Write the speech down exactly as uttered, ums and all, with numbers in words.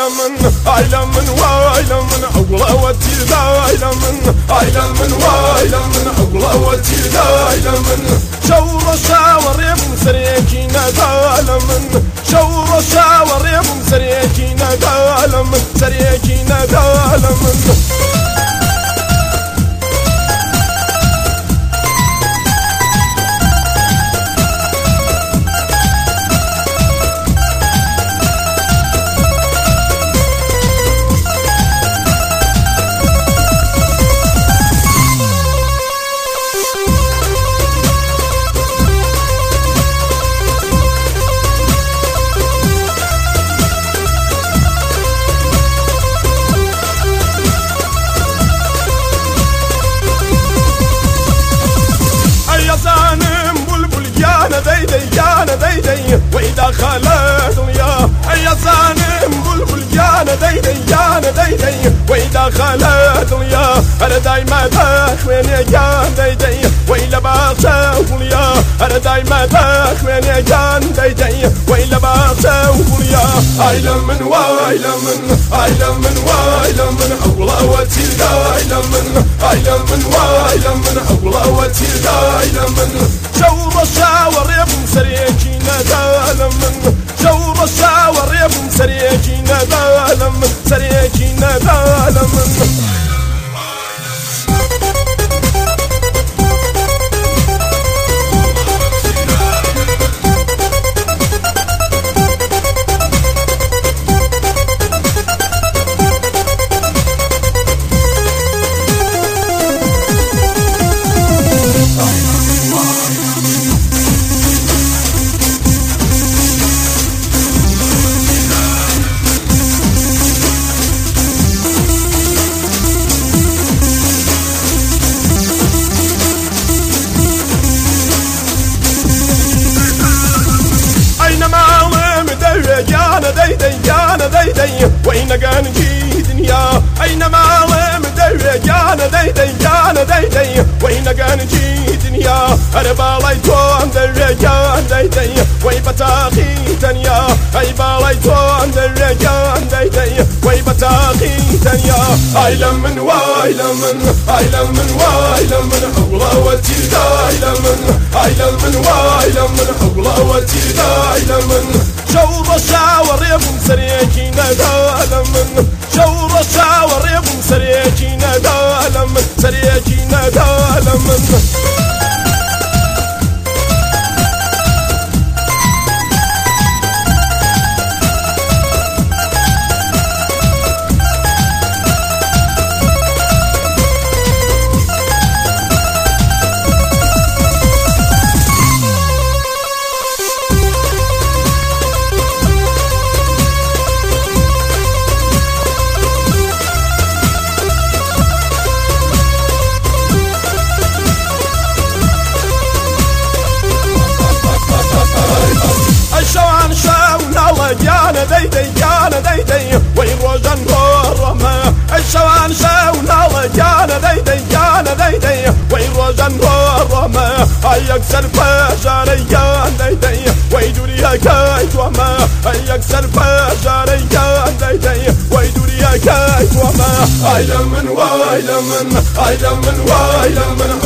aylamın, aylamın, aylamın, ağlavatı da aylamın, aylamın, aylamın, ağlavatı da aylamın. Şavra şavarım seriyekine da aylamın, şavra şavarım seriyekine da aylamın, seriyekine da aylamın. وإذا خلت يا يا صانم بلبل يا نديدي يا نديدي وإذا خلت يا أنا دايما بخوين يا نديدي وإلا بخسوف يا أنا دايما بخوين يا نديدي وإلا بخسوف يا أيلمن وأيلمن أيلمن وأيلمن أولا وتيدا أيلمن أيلمن وأيلمن أولا وتيدا أيلمن شوف الشاور يبن سريكينا دالمن شوف الشاور يبن سريكينا دالمن سريكينا دالمن. وين كان جيدن يا أينما وين ديدي يا نديدي يا نديدي وين كان جيدن يا أنا بالايتون ديدي يا نديدي وين بتاخيتن يا أي بالايتون ديدي يا نديدي وين بتاخيتن يا أيلمن وأيلمن أيلمن وأيلمن أولا وتيدا أيلمن أيلمن وأيلمن أولا وتيدا أيلمن. شوف الشاور يبن سريكينا دالمن شوف الشاور يبن سريكينا دالمن سريكينا دالمن. يا نديدي يا نديدي وين روجن رما الشوان شاونا يا نديدي يا نديدي وين روجن رما أيكسر فجر يا نديدي ويدوري كايت وما أيكسر فجر يا نديدي ويدوري كايت وما أيلمن وأيلمن أيلمن وأيلمن